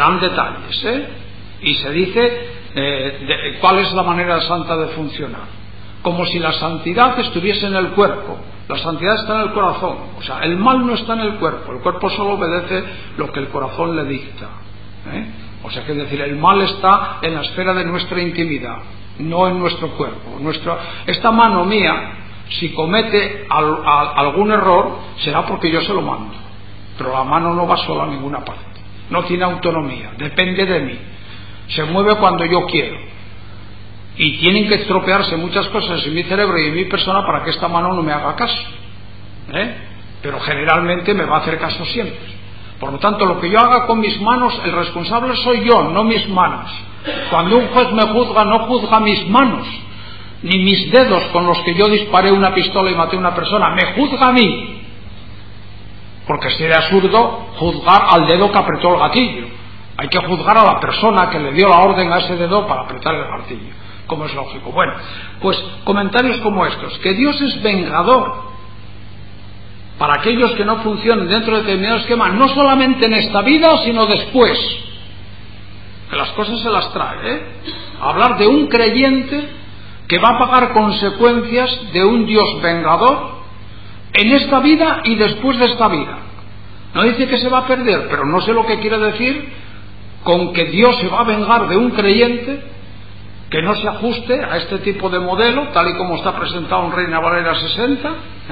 y se dice cuál es la manera santa de funcionar, como si la santidad estuviese en el cuerpo. La santidad está en el corazón, o sea, el mal no está en el cuerpo solo obedece lo que el corazón le dicta, o sea, que es decir, el mal está en la esfera de nuestra intimidad, no en nuestro cuerpo. Esta mano mía, si comete algún error, será porque yo se lo mando, pero la mano no va sola a ninguna parte, no tiene autonomía, depende de mí, se mueve cuando yo quiero. Y tienen que estropearse muchas cosas en mi cerebro y en mi persona para que esta mano no me haga caso, pero generalmente me va a hacer caso siempre. Por lo tanto, lo que yo haga con mis manos, el responsable soy yo, no mis manos. Cuando un juez me juzga, no juzga mis manos ni mis dedos con los que yo disparé una pistola y maté a una persona, me juzga a mí, porque sería absurdo juzgar al dedo que apretó el gatillo. Hay que juzgar a la persona que le dio la orden a ese dedo para apretar el gatillo, como es lógico. Bueno, pues comentarios como estos: que Dios es vengador para aquellos que no funcionen dentro de determinado esquema, no solamente en esta vida, sino después, que las cosas se las trae, hablar de un creyente que va a pagar consecuencias de un Dios vengador en esta vida y después de esta vida. No dice que se va a perder, pero no sé lo que quiere decir con que Dios se va a vengar de un creyente que no se ajuste a este tipo de modelo, tal y como está presentado en Reina Valera 60,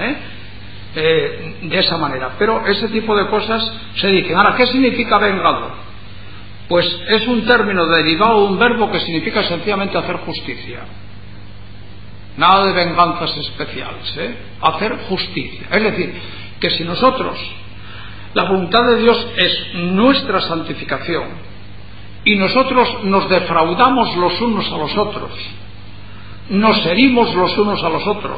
de esa manera. Pero ese tipo de cosas se dicen. Ahora, ¿qué significa vengador? Pues es un término derivado de un verbo que significa sencillamente hacer justicia. Nada de venganzas especiales, hacer justicia. Es decir, que si nosotros, la voluntad de Dios es nuestra santificación, y nosotros nos defraudamos los unos a los otros, nos herimos los unos a los otros,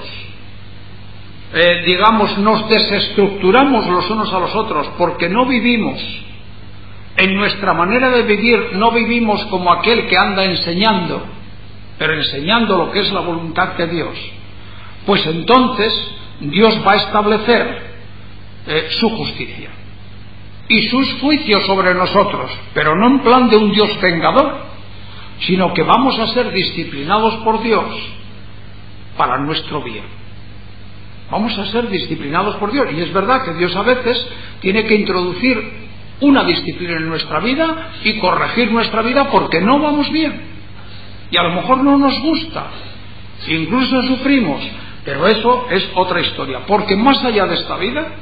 nos desestructuramos los unos a los otros, porque no vivimos en nuestra manera de vivir, no vivimos como aquel que anda enseñando, pero enseñando lo que es la voluntad de Dios, pues entonces Dios va a establecer su justicia y sus juicios sobre nosotros, pero no en plan de un Dios vengador, sino que vamos a ser disciplinados por Dios para nuestro bien. Vamos a ser disciplinados por Dios, y es verdad que Dios a veces tiene que introducir una disciplina en nuestra vida y corregir nuestra vida porque no vamos bien, y a lo mejor no nos gusta, incluso sufrimos, pero eso es otra historia, porque más allá de esta vida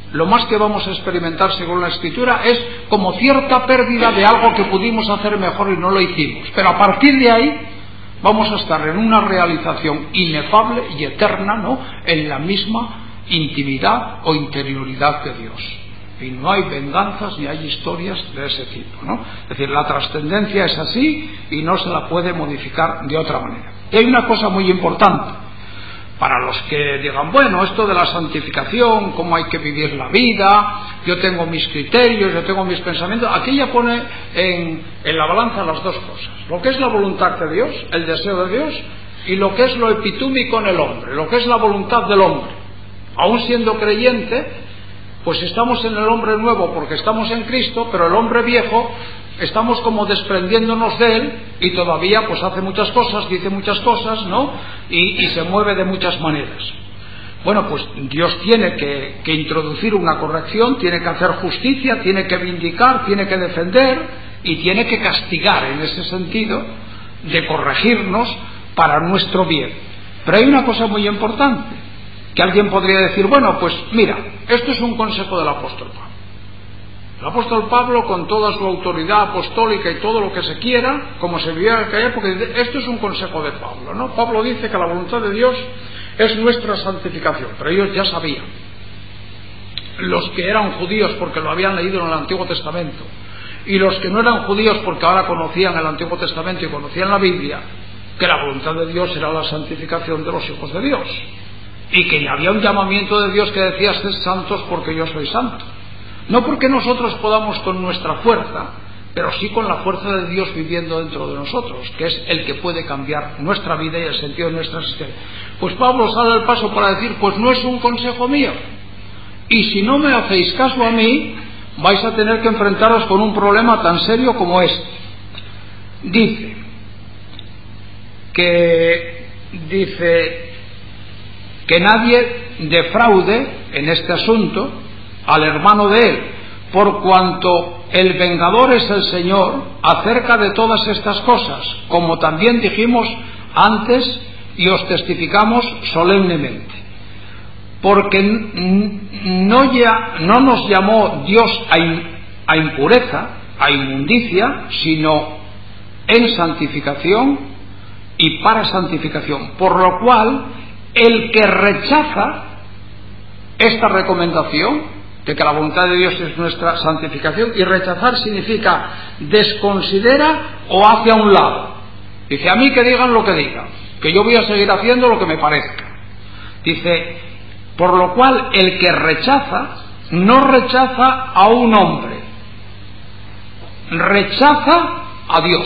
lo más que vamos a experimentar según la Escritura es como cierta pérdida de algo que pudimos hacer mejor y no lo hicimos. Pero a partir de ahí vamos a estar en una realización inefable y eterna, ¿no?, en la misma intimidad o interioridad de Dios. Y no hay venganzas ni hay historias de ese tipo, ¿no? Es decir, la trascendencia es así y no se la puede modificar de otra manera. Y hay una cosa muy importante para los que digan, bueno, esto de la santificación, cómo hay que vivir la vida, yo tengo mis criterios, yo tengo mis pensamientos. Aquí ya pone en la balanza las dos cosas: lo que es la voluntad de Dios, el deseo de Dios, y lo que es lo epitúmico en el hombre, lo que es la voluntad del hombre. Aún siendo creyente, pues estamos en el hombre nuevo porque estamos en Cristo, pero el hombre viejo estamos como desprendiéndonos de él y todavía pues hace muchas cosas, dice muchas cosas, ¿no? Y se mueve de muchas maneras. Bueno, pues Dios tiene que introducir una corrección, tiene que hacer justicia, tiene que vindicar, tiene que defender y tiene que castigar, en ese sentido de corregirnos para nuestro bien. Pero hay una cosa muy importante, que alguien podría decir, bueno, pues mira, esto es un consejo del apóstol Pablo. El apóstol Pablo, con toda su autoridad apostólica y todo lo que se quiera, como se vivía en aquella época, esto es un consejo de Pablo, ¿no? Pablo dice que la voluntad de Dios es nuestra santificación, pero ellos ya sabían, los que eran judíos porque lo habían leído en el Antiguo Testamento, y los que no eran judíos porque ahora conocían el Antiguo Testamento y conocían la Biblia, que la voluntad de Dios era la santificación de los hijos de Dios, y que había un llamamiento de Dios que decía: sed santos porque yo soy santo. No porque nosotros podamos con nuestra fuerza, pero sí con la fuerza de Dios viviendo dentro de nosotros, que es el que puede cambiar nuestra vida y el sentido de nuestra existencia. Pues Pablo sale al paso para decir, pues no es un consejo mío, y si no me hacéis caso a mí, vais a tener que enfrentaros con un problema tan serio como este. Dice que nadie defraude en este asunto al hermano de él, por cuanto el vengador es el Señor acerca de todas estas cosas, como también dijimos antes y os testificamos solemnemente. Porque no nos llamó Dios a impureza, a inmundicia, sino en santificación y para santificación, por lo cual el que rechaza esta recomendación de que la voluntad de Dios es nuestra santificación, y rechazar significa desconsidera o hacia un lado, dice: a mí que digan lo que digan, que yo voy a seguir haciendo lo que me parezca. Dice: por lo cual el que rechaza no rechaza a un hombre, rechaza a Dios.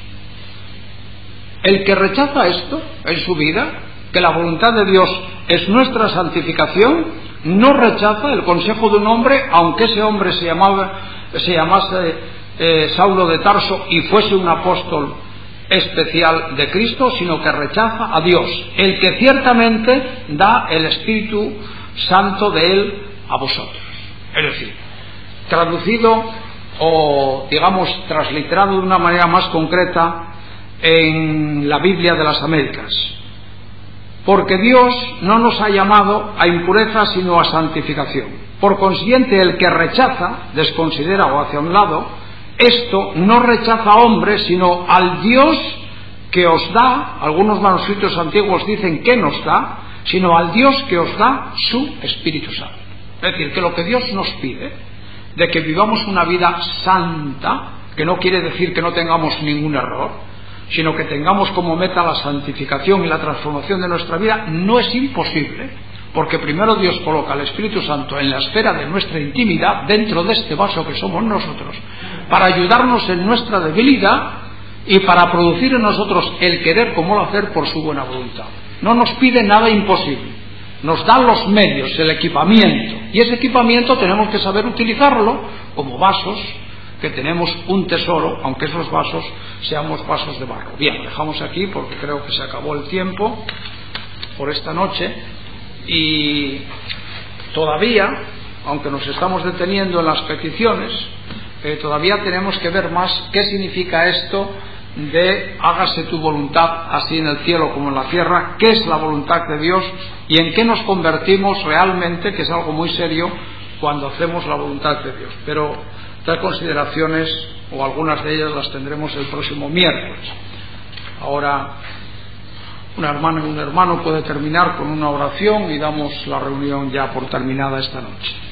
El que rechaza esto en su vida, que la voluntad de Dios es nuestra santificación, no rechaza el consejo de un hombre, aunque ese hombre se llamase Saulo de Tarso y fuese un apóstol especial de Cristo, sino que rechaza a Dios, el que ciertamente da el Espíritu Santo de Él a vosotros. Es decir, traducido o digamos transliterado de una manera más concreta en la Biblia de las Américas: porque Dios no nos ha llamado a impureza sino a santificación. Por consiguiente, el que rechaza, desconsidera o hacia un lado, esto no rechaza a hombre sino al Dios que os da, algunos manuscritos antiguos dicen que nos da, sino al Dios que os da su Espíritu Santo. Es decir, que lo que Dios nos pide, de que vivamos una vida santa, que no quiere decir que no tengamos ningún error, sino que tengamos como meta la santificación y la transformación de nuestra vida, no es imposible, porque primero Dios coloca al Espíritu Santo en la esfera de nuestra intimidad, dentro de este vaso que somos nosotros, para ayudarnos en nuestra debilidad y para producir en nosotros el querer como el hacer por su buena voluntad. No nos pide nada imposible, nos da los medios, el equipamiento, y ese equipamiento tenemos que saber utilizarlo como vasos, que tenemos un tesoro, aunque esos vasos seamos vasos de barro. Bien, dejamos aquí porque creo que se acabó el tiempo por esta noche, y todavía, aunque nos estamos deteniendo en las peticiones, todavía tenemos que ver más qué significa esto de hágase tu voluntad así en el cielo como en la tierra, qué es la voluntad de Dios y en qué nos convertimos realmente, que es algo muy serio, cuando hacemos la voluntad de Dios. Pero estas consideraciones, o algunas de ellas, las tendremos el próximo miércoles. Ahora, una hermana y un hermano puede terminar con una oración y damos la reunión ya por terminada esta noche.